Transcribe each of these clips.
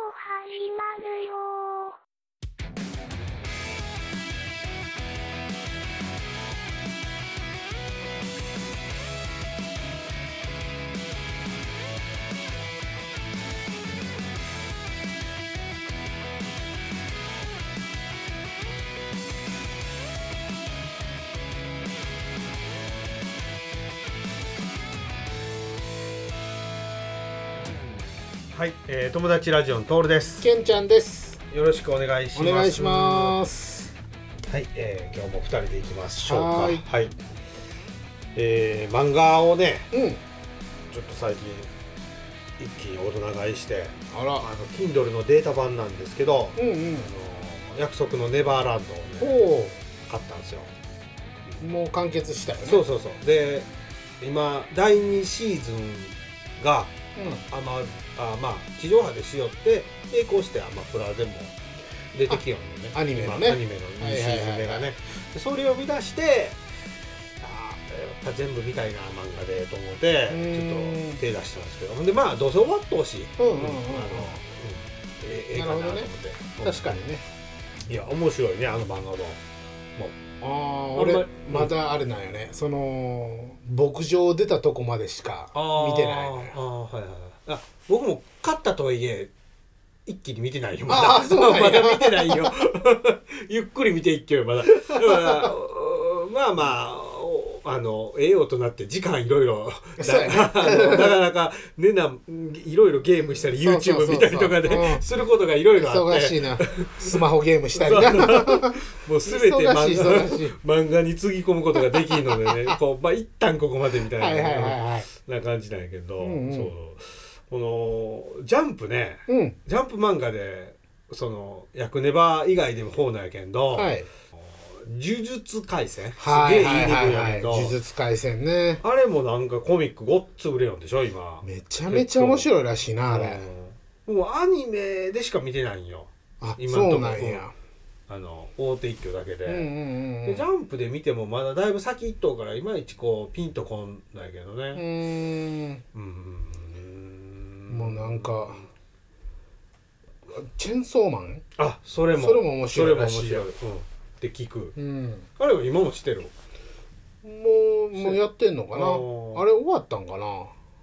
始まるよはい、友達ラジオのトールです。 けんちゃんです。 よろしくお願いします。 お願いします。 はい、今日も2人でいきましょうか。 はい、 漫画をね、ちょっと最近一気に大人買いして、Kindle のデータ版なんですけど、約束のネバーランドをね、買ったんですよ。 もう完結したよね。 そう。で、今第2シーズンが地上波でしよって並行してアマプラでも出てきようのね、 アニメの2 シーズン目がね、それを見出してやっぱ全部見たいな漫画でと思ってちょっと手出したんですけど、ほんでどうせ終わっとうしええかなと思って、 確かにね。 いや面白いね、あの漫画も俺まだあれなんよね、その牧場出たとこまでしか見てないのよ。 僕も勝ったとはいえ一気に見てないよ。まだ見てないよゆっくり見ていっけよまだ。だから栄養となって時間いろいろなかなかねいろいろゲームしたり YouTube 見たりとかですることがいろいろあって忙しいな。スマホゲームしたりなもう全て漫画につぎ込むことができるのでね一旦ここまでみたいな感じなんやけど、そうこのジャンプね、ジャンプ漫画でそのヤクネバ以外でも方なんやけど、呪術廻戦すげえいいねんやけど、 呪術廻戦ね、 あれもなんかコミックごっつ売れよんでしょ今。 めちゃめちゃ面白いらしいなあれ。 もうアニメでしか見てないんよ今のところ。そうなんや。 大手一挙だけで、でジャンプで見てもまだだいぶ先一頭からいまいちピンとこんないけどね。 もうなんかチェンソーマン、 それも面白いらしいよって聞く。あれは今もしてる？ もうやってんのかな。あれ終わったんかな。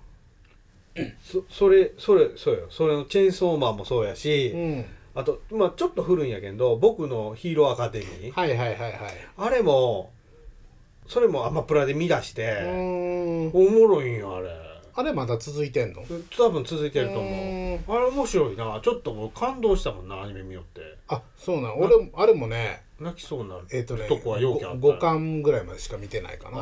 それそうよ。それのチェーンソーマンもそうやし、あとちょっと古いんやけど僕のヒーローアカデミー、あれもそれもアマプラで見出しておもろいんよあれ。 あれまだ続いてんの？ 多分続いてると思う。あれ面白いな。ちょっともう感動したもんな、アニメ見よって。 そうなん。俺あれもね、 泣きそうになるとこはようきあった。 5巻ぐらいまでしか見てないかな。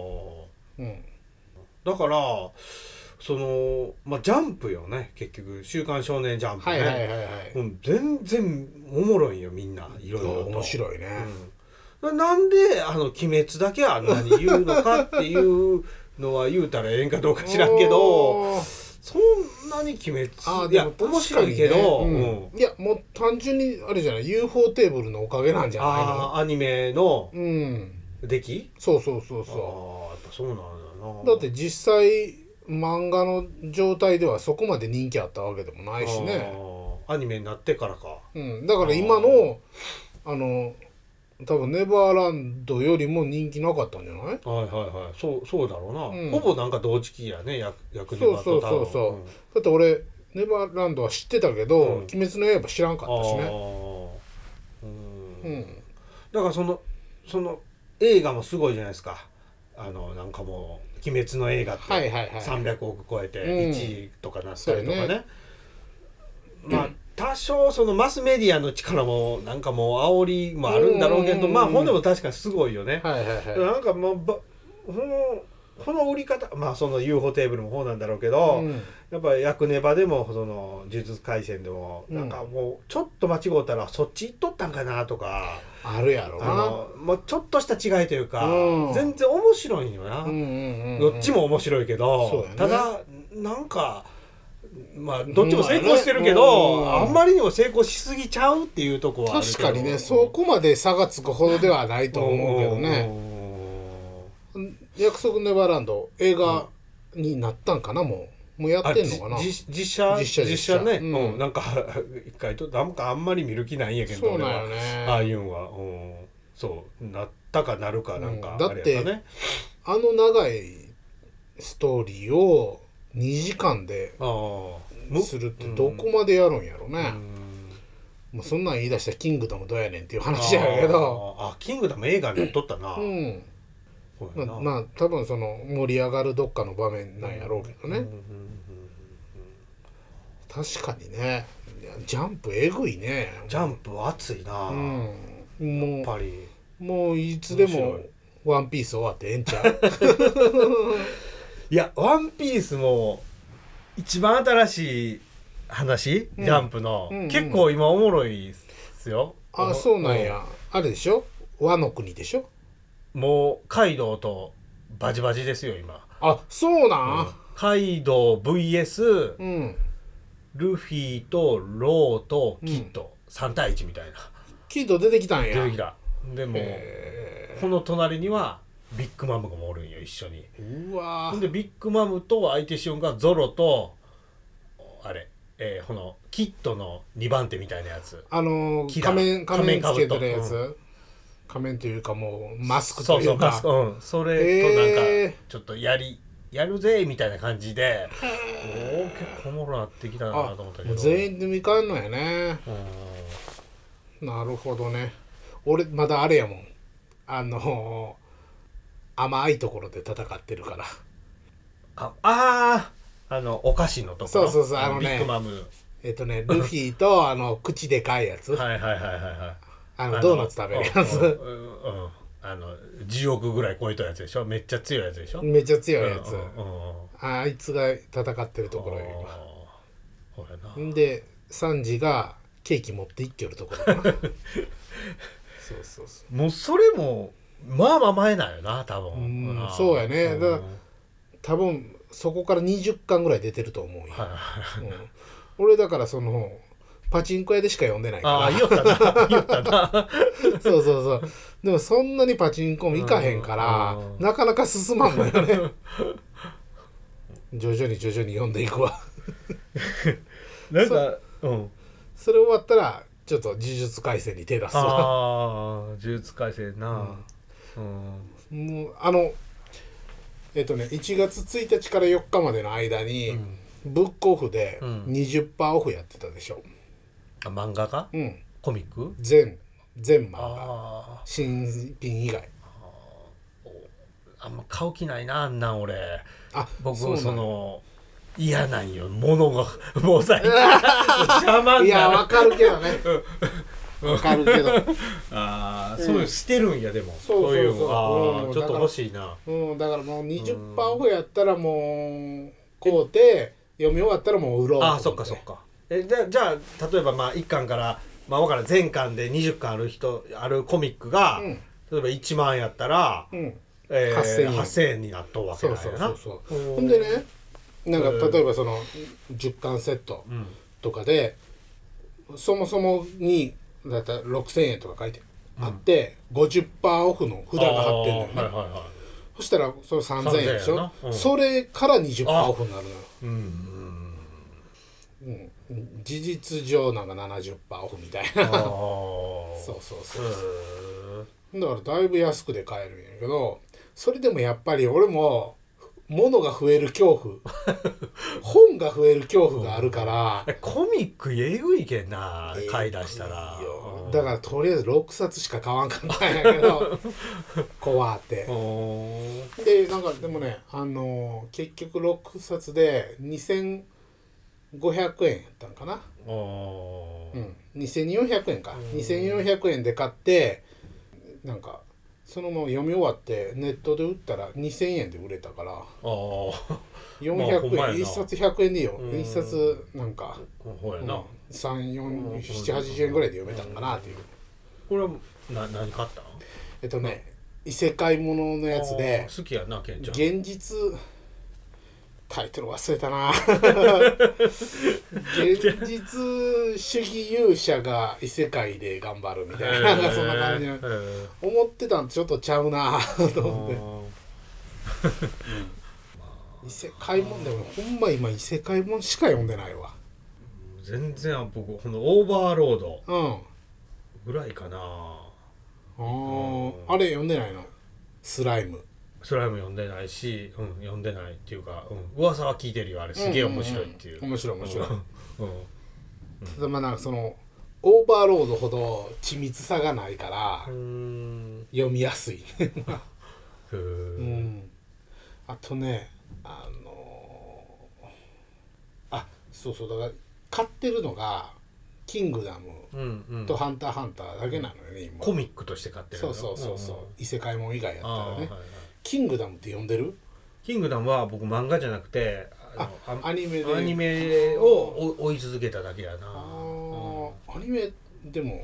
だからそのジャンプよね、結局週刊少年ジャンプね。全然おもろいよみんな、いろいろと面白いね。 なんで鬼滅だけあんなに言うのかっていうのは言うたらええんかどうか知らんけど、そんなに鬼滅いや面白いけど、 いやもう単純にあれじゃない、 UFO テーブルのおかげなんじゃないの？ アニメの出来？ そうやっぱそうなんだな。 だって実際漫画の状態ではそこまで人気あったわけでもないしね。 アニメになってからか。 だから今の多分ネバーランドよりも人気なかったんじゃない？ そうだろうな。ほぼなんか同時期やね、役ネバと。 そうだって俺ネバーランドは知ってたけど、鬼滅の刃知らんかったしね。 だからその映画もすごいじゃないですか。なんかもう鬼滅の映画って300億超えて1位とかなったりとかね。多少そのマスメディアの力もなんかもう煽りもあるんだろうけど、ほんでも確かにすごいよね。なんかもうこの売り方、その UFO テーブルもそうなんだろうけど、やっぱヤクネバでもその呪術廻戦でもなんかもうちょっと間違うたらそっち行っとったんかなとかあるやろな。 もうちょっとした違いというか、全然面白いんよな。どっちも面白いけど、ただなんかどっちも成功してるけど、あんまりにも成功しすぎちゃうっていうとこはあるけど。 確かにね、そこまで差がつくほどではないと思うけどね。約束ネバーランド映画になったんかな、ももうやってんのかな。 実写ね、なんか一回となんかあんまり見る気ないんやけど、 そうなんよね。 ああいうんは、そうなったかなるかなんか、 だってあの長いストーリーを2時間でするってどこまでやるんやろね。もうそんなん言い出したらキングダムどうやねんっていう話やけど、 キングダム映画に撮ったな。 まあ多分その盛り上がるどっかの場面なんやろうけどね。確かにね、ジャンプえぐいね。 ジャンプ熱いな。やっぱりもういつでもワンピース終わってええんちゃう。 いやワンピースも一番新しい話、ジャンプの、結構今おもろいっすよ。 あ、そうなんや。あれでしょ、和の国でしょ。 もうカイドウとバチバチですよ今。 あ、そうなん、 カイドウ VS、ルフィとローとキッド、3対1みたいな。 キッド出てきたんや。 出てきた。でもこの隣にはビッグマムがもおるんよ一緒に。 うわでビッグマムと相手しようがゾロとあれ、このキッドの2番手みたいなやつ、 仮面つけてるやつ、仮面というかもうマスクというか、 それとなんかちょっとやるぜみたいな感じで、結構おもろなってきたなと思ったけど、 全員で見返んのやね。なるほどね。俺まだあれやもん、甘いところで戦ってるから。 お菓子のところ。 そうビッグマム。 ルフィと口でかいやつ。ドーナツ食べるやつ。 10億ぐらい超えたやつでしょ。めっちゃ強いやつでしょ。 めっちゃ強いやつ。あいつが戦ってるところよ今。でサンジがケーキ持っていっきょるところかな。そうもうそれもまあ前なんよな多分。 そうやね。だから多分そこから20巻ぐらい出てると思うよ。俺だからそのパチンコ屋でしか読んでないから。 言ったな。 そうでもそんなにパチンコも行かへんからなかなか進まんのよね。徐々に読んでいくわ。 なんかそれ終わったらちょっと呪術廻戦に手出すわ。 呪術廻戦な。もう1月1日から4日までの間に、ブックオフで 20% オフやってたでしょ。 漫画か？コミック？ 全漫画。新品以外。 あんま買う気ないな、あんなん俺。僕その嫌なんよ、物がもう最近邪魔。 いやわかるけどね。わかるけど。 そういう捨てるんやでも。そういうの。ちょっと欲しいな。 だからもう 20% オフやったらもう買うて読み終わったらもう売ろう。 そっか。じゃあ例えば1巻から分からん全巻で20巻あるコミックが、例えば1万やったら、8000円になっとるわけなんやな。 ほんでね、なんか例えばその10巻セットとかで、そもそもにだったら6000円とか書いてあって、50% オフの札が貼ってんだよね。そしたらそれ3000円でしょ。それから 20% オフになるのよ。事実上なんか 70% オフみたいな。そうだからだいぶ安くで買えるんやけど、それでもやっぱり俺も物が増える恐怖本が増える恐怖があるから。 コミックえぐいけんな、買い出したら。 だからとりあえず6冊しか買わんかったんやけど怖ってで、なんかでもね、結局6冊で2500円やったんかな。2400円か。2400円で買って、なんかそのまま読み終わってネットで売ったら2000円で売れたから400円、1冊100円でいいよ。1冊なんか3、4、7、80円ぐらいで読めたんかなっていう。 これは何買ったの？ 異世界もののやつで、 好きやな、ケンちゃん。 現実タイトル忘れたな。現実主義勇者が異世界で頑張るみたいな、なんかそんな感じの思ってたんとちょっとちゃうなと思って。 異世界もんでもほんま今異世界もんしか読んでないわ。 全然僕このオーバーロードぐらいかな。 あれ読んでないの？スライム読んでないし、読んでないっていうか、噂は聞いてるよ。あれすげえ面白いっていう、 面白い、まあなんかそのオーバーロードほど緻密さがないから読みやすいあとねそうだから買ってるのがキングダムとハンターハンターだけなのよね、今。 コミックとして買ってるの。 そう異世界もん以外やったらね。キングダムって読んでる？ キングダムは僕漫画じゃなくてアニメを追い続けただけやな。 アニメでも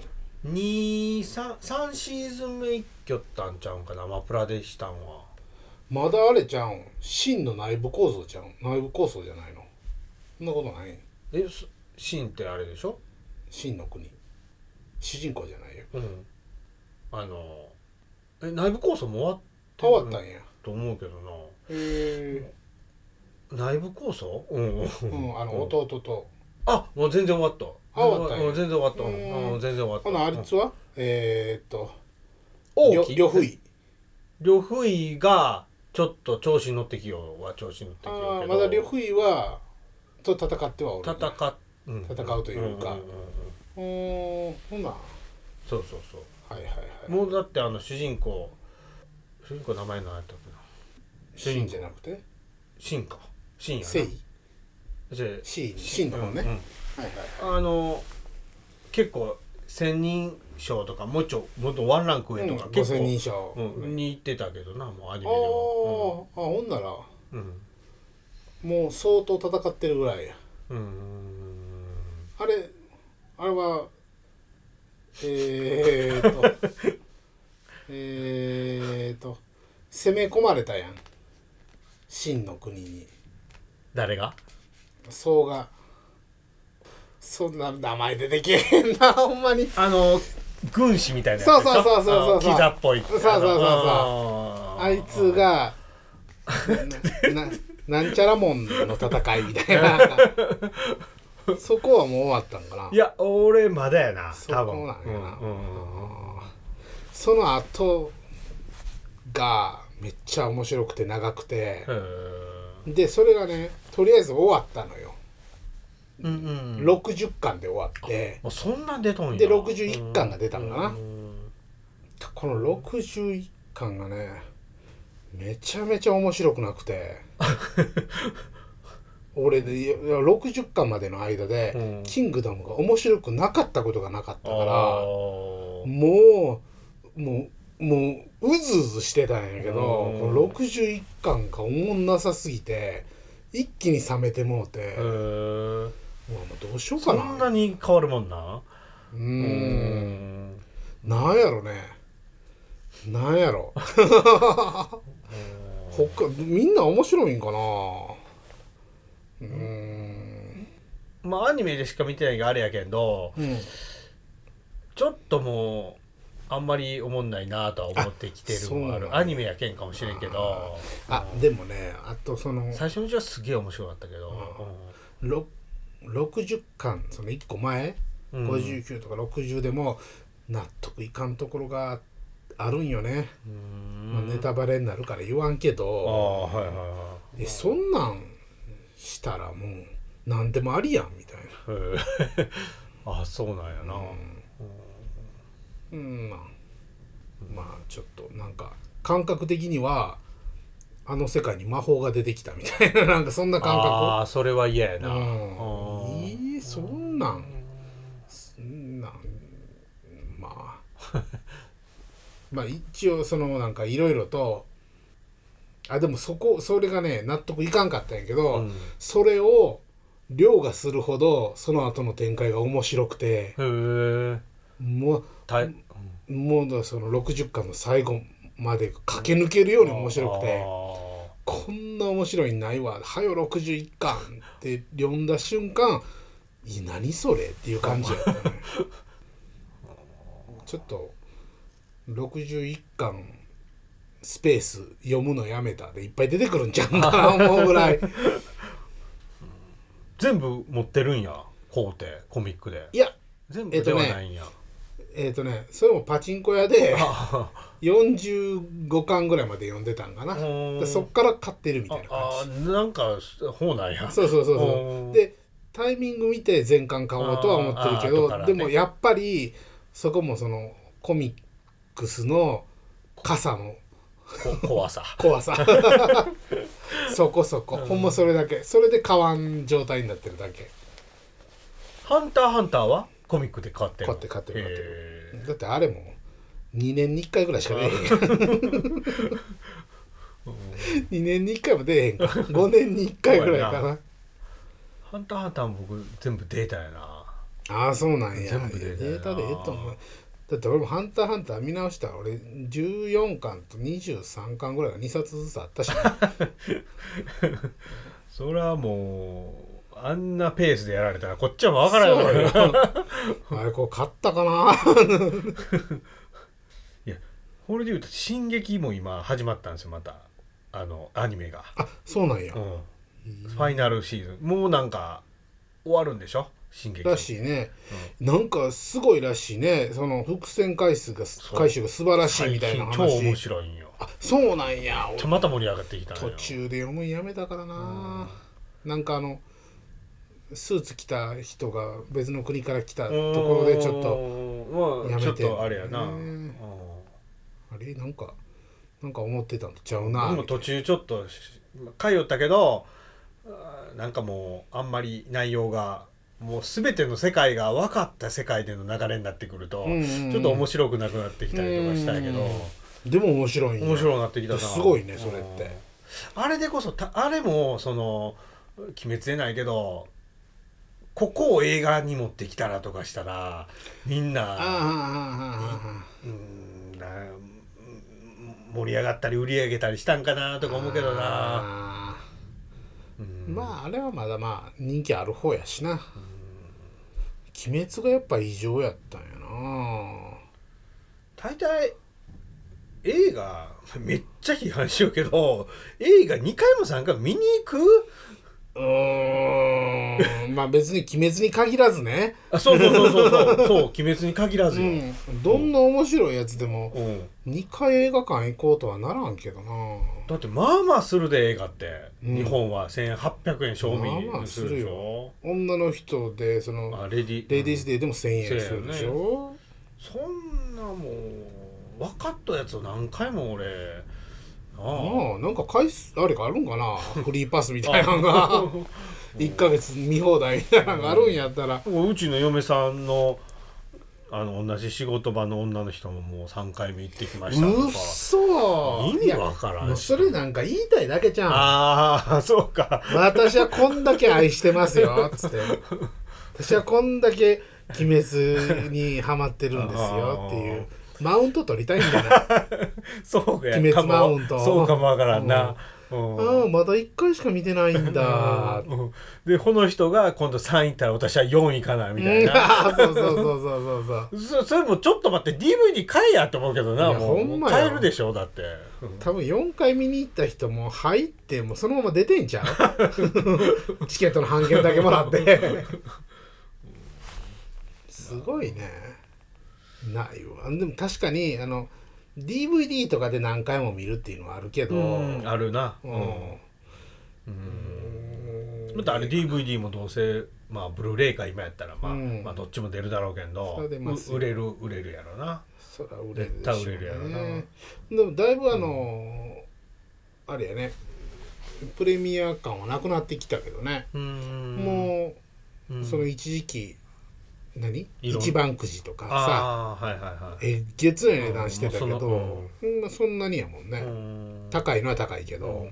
3シーズン目一挙ったんちゃうんかな、アマプラでしたんは。 まだあれちゃうん、真の内部構造ちゃうん、内部構想じゃないの？そんなことない？ 真ってあれでしょ？ 真の国主人公じゃないよ。 内部構想も終わったんやと思うけどな。内部構想？ 弟ともう全然終わった。 終わったんや。 全然終わった。全然終わった。 あいつは呂不韋がちょっと調子に乗ってきようけど、 まだ呂不韋はと戦ってはおる、戦うというか、ほなそうもうだって主人公名前何やったっけな。 真じゃなくて真か。真やな。 真の方ね。 結構千人称とかもっとワンランク上とか結構 5000人称に行ってたけどな、もうアニメでは。 ほんならもう相当戦ってるぐらいや。あれは攻め込まれたやん、秦の国に。 誰が？ 宋が。そんな名前出てけへんな、ほんまに。 軍師みたいなやつ。 そうキザっぽい。 あいつがなんちゃらもんの戦いみたいなそこはもう終わったんかな。 いや俺まだやな、多分。 その後がめっちゃ面白くて長くて、でそれがねとりあえず終わったのよ。60巻で終わって、 そんな出とんや。 で61巻が出たんかな。この61巻がねめちゃめちゃ面白くなくて俺で60巻までの間で、キングダムが面白くなかったことがなかったから、もううずうずしてたんやけど、この61巻がおもんなさすぎて一気に冷めてもうて、もうどうしようかな。 そんなに変わるもんな。 なんやろね、なんやろみんな面白いんかな。 まあアニメでしか見てないがあれやけど、ちょっともうあんまりおもんないなとは思ってきてるのがある。アニメやけんかもしれんけど、 でもね、あとその最初のうちはすげえ面白かったけど、 60巻その1個前、59とか60でも納得いかんところがあるんよね。ネタバレになるから言わんけど、そんなんしたらもう何でもありやんみたいな。そうなんやな。 まあちょっとなんか感覚的にはあの世界に魔法が出てきたみたいな、なんかそんな感覚。 それは嫌やな。 そんなんまあ一応そのなんかいろいろとでもそれがね納得いかんかったんやけど、それを凌駕するほどその後の展開が面白くて、もうその60巻の最後まで駆け抜けるように面白くて、こんな面白いないわ、はよ61巻って読んだ瞬間何それっていう感じやったねちょっと61巻スペース読むのやめたでいっぱい出てくるんちゃうかな思うぐらい全部持ってるんや工程コミックで。 いや全部ではないんや。 それもパチンコ屋で45巻ぐらいまで読んでたんかな。でそっから買ってるみたいな感じ。 なんかほうなんや。 そうでタイミング見て全巻買おうとは思ってるけど、ね、でもやっぱりそこもそのコミックスの傘の怖さそこほんまそれだけ。それで買わん状態になってるだけ。 ハンターはコミックで買ってる。 買ってる。だってあれも2年に1回ぐらいしか出えへん2年に1回も出えへんか5年に1回ぐらいかな。 ハンターも僕全部データやな。 ああそうなんや。 全部データでと思う。だって俺もハンター見直したら俺14巻と23巻ぐらいが2冊ずつあったし、ね、 それはもうあんなペースでやられたらこっちは分からないよあれこう買ったかな。 いやこれでいうと進撃も今始まったんですよ。またアニメが。 あそうなんや、 ファイナルシーズンもうなんか終わるんでしょ進撃らしいね、なんかすごいらしいね。その伏線回収が素晴らしいみたいな話。 超面白いんよ。 あそうなんや。 また盛り上がってきた途中で読むんやめたからな、なんかスーツ着た人が別の国から来たところでちょっとやめて、 ちょっとあれやな、 あれなんか思ってたんとちゃうな。 でも途中ちょっと通ったけどなんかもうあんまり内容がもう全ての世界が分かった世界での流れになってくると、ちょっと面白くなくなってきたりとかしたんやけど、 でも面白いんや。 面白くなってきたな。 すごいねそれって。 あれでこそあれもその鬼滅でないけどここを映画に持ってきたらとかしたらみんな盛り上がったり売り上げたりしたんかなとか思うけどな。 まああれはまだ人気ある方やしな。鬼滅がやっぱ異常やったんやな。 大体映画めっちゃ批判しようけど映画2回も3回も見に行く？ まあ別に鬼滅に限らずね。 そう鬼滅に限らずよ、 どんな面白いやつでも2回映画館行こうとはならんけどな。 だってまあまあするで映画って、日本は1800円賞味するでしょ。 女の人でそのレディースデーでも1000円するでしょ、 そんなもう分かったやつを何回も俺なんかあれがあるんかなフリーパスみたいなのが1ヶ月見放題みたいなのがあるんやったら、 うちの嫁さんの同じ仕事場の女の人ももう3回目行ってきましたとか。 うっそ意味わからん。 もうそれなんか言いたいだけじゃん。 ああそうか。 私はこんだけ愛してますよつって私はこんだけ鬼滅にハマってるんですよっていうマウント取りたいんだなそうや鬼滅マウント。 そうかもわからんな、 まだ1回しか見てないんだでこの人が今度3位いったら私は4位かなみたいなそうそれもちょっと待って DVD 買えやって思うけどな。もう買えるでしょだって、 多分4回見に行った人も入ってもうそのまま出てんちゃうチケットの半券だけもらってすごいね。ないわ。でも確かにDVD とかで何回も見るっていうのはあるけど、 あるな。またあれ DVD もどうせブルーレイか今やったらどっちも出るだろうけど売れるやろな。 そら売れるでしょうね。 絶対売れるやろな。 でもだいぶあれやねプレミア感はなくなってきたけどね。もうその一時期一番くじとかさ、えげつない値段してたけど、そんなにやもんね。高いのは高いけど、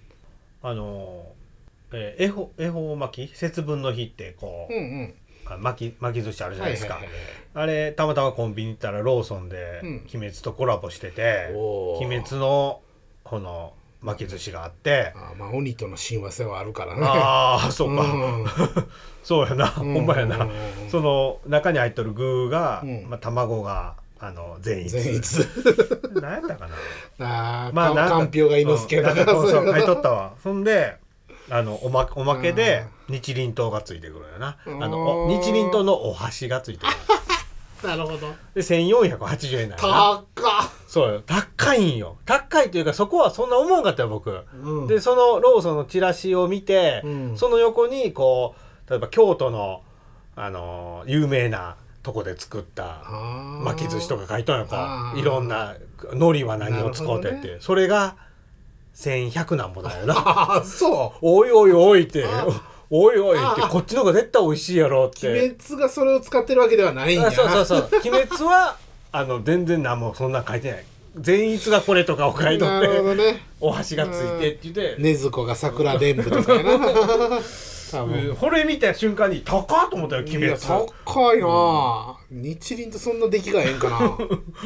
恵方巻き節分の日ってこう、巻き寿司あるじゃないですか。あれたまたまコンビニ行ったらローソンで鬼滅とコラボしてて、鬼滅のこの巻き寿司があって、 鬼との親和性はあるからね。 そうか、そうやな、ほんまやな。その中に入っとる具が、卵が善逸何やったかなまあかんぴょうが猪之助だからそう書いとったわ。そんでおまけで日輪刀がついてくるよな。日輪刀のお箸がついてくるなるほど。 で1480円なんやな。 そうよ、高いんよ。高いというかそこはそんな思わんかったよ僕、でそのローソンのチラシを見て、その横にこう例えば京都の有名なとこで作った巻き寿司とか書いとんよ。こういろんな海苔は何を使うてって、それが1100なんぼだよな。 そうおいおいおいっておいおいってこっちの方が絶対美味しいやろって。 鬼滅がそれを使ってるわけではないんや。 そう鬼滅は全然何もそんな書いてない。善逸がこれとかを書いとって、ね、お箸がついてって言って禰豆子が桜伝舞とかやな。 これ見た瞬間に高っと思ったよ。鬼滅高いな、日輪とそんな出来がええんかな。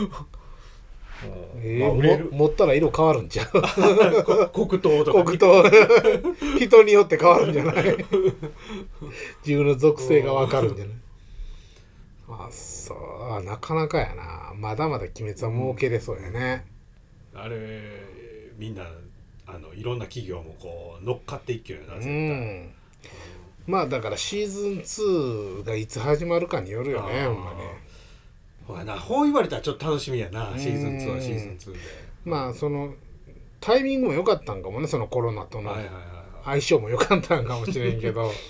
持ったら色変わるんちゃう。 黒糖とか黒糖人によって変わるんじゃない。自分の属性が分かるんじゃない。そうなかなかやな。まだまだ鬼滅は儲けれそうやね、 あれみんないろんな企業もこう乗っかっていくよな絶対、 まあだからシーズン2がいつ始まるかによるよね。ほんまね。 こう言われたらちょっと楽しみやな。シーズン2はシーズン2でまあそのタイミングも良かったんかもね。そのコロナとの相性も良かったんかもしれんけど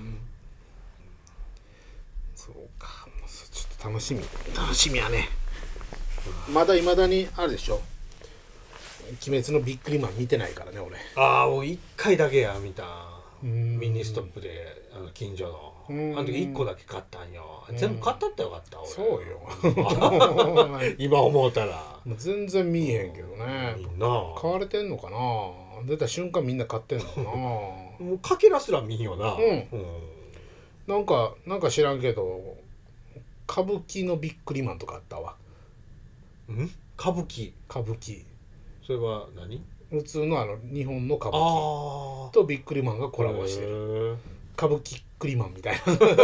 そうか、ちょっと楽しみやね。まだ未だにあるでしょ。鬼滅のビックリマン見てないからね俺。 もう1回だけや見た。ミニストップで近所の時1個だけ買ったんよ。全部買ったってよかった俺。 そうよ。 今思うたらもう全然見えへんけどね。みんな買われてんのかな。出た瞬間みんな買ってんのかな。もうかけらすら見んよな。 なんか知らんけど歌舞伎のビックリマンとかあったわ。 歌舞伎それは何？ 普通の日本の歌舞伎とビックリマンがコラボしてる歌舞伎クリマンみたいな。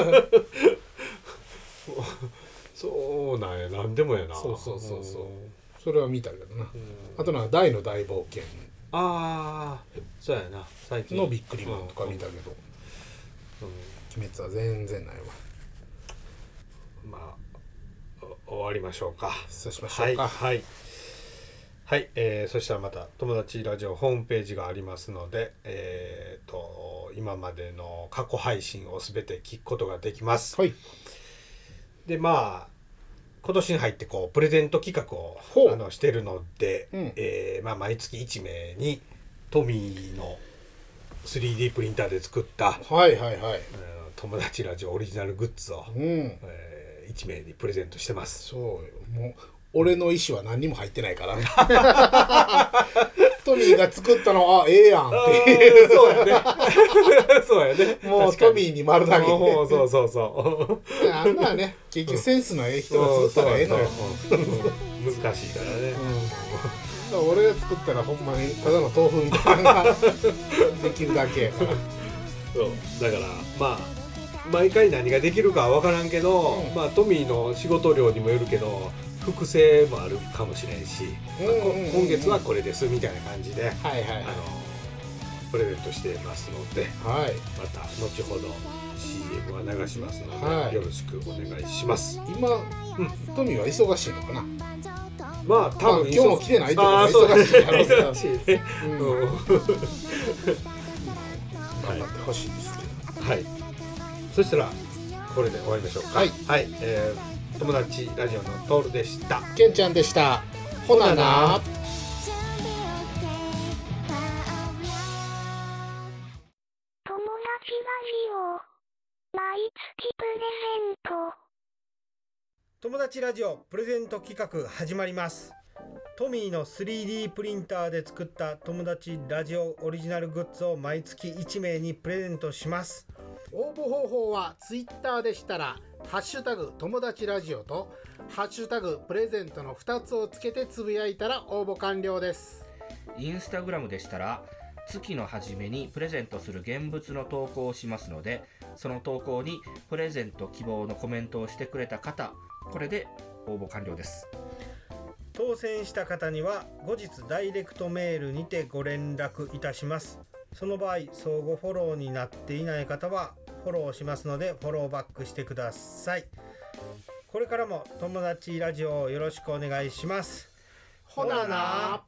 そうなんや。何でもやな。 そうそれは見たけどな。あと大の大冒険そうやな。最近のビックリマンとか見たけど、鬼滅は全然ないわ。 まあ終わりましょうか。 そうしましょうか。 はい、そしたらまた友達ラジオホームページがありますので、今までの過去配信をすべて聞くことができます。で今年に入ってこうプレゼント企画をしてるので、毎月1名にトミーの 3D プリンターで作った友達ラジオオリジナルグッズを、1名にプレゼントしてます。 そうよ。もう俺の意思は何にも入ってないからね。トミーが作ったのええやんっていう。 そうやね。 もうトミーに丸投げ。 そうあんなね結局センスのええ人が作ったらええのよ。 難しいからね。 俺が作ったらほんまにただの豆腐みたいなのができるだけ。 だからまあ毎回何ができるかは分からんけど、トミーの仕事量にもよるけど複製もあるかもしれんし、今月はこれですみたいな感じでプレゼントしてますので、また後ほど CM は流しますので、よろしくお願いします。 今、トミーは忙しいのかな。 まあ多分今日も来てないってことは忙しいやろうけど、 忙しいね。 頑張ってほしいですけど。 はい。そしたらこれで終わりましょうか。友達ラジオのトールでした。 ケンちゃんでした。ほなな。 友達ラジオプレゼント企画始まります。トミーの 3D プリンターで作った友達ラジオオリジナルグッズを毎月1名にプレゼントします。 応募方法はツイッターでしたらハッシュタグ友達ラジオとハッシュタグプレゼントの2つをつけてつぶやいたら応募完了です。 インスタグラムでしたら月の初めにプレゼントする現物の投稿をしますので、その投稿にプレゼント希望のコメントをしてくれた方、これで応募完了です。 当選した方には後日ダイレクトメールにてご連絡いたします。その場合相互フォローになっていない方はフォローしますのでフォローバックしてください。これからも友達ラジオをよろしくお願いします。 ほなな。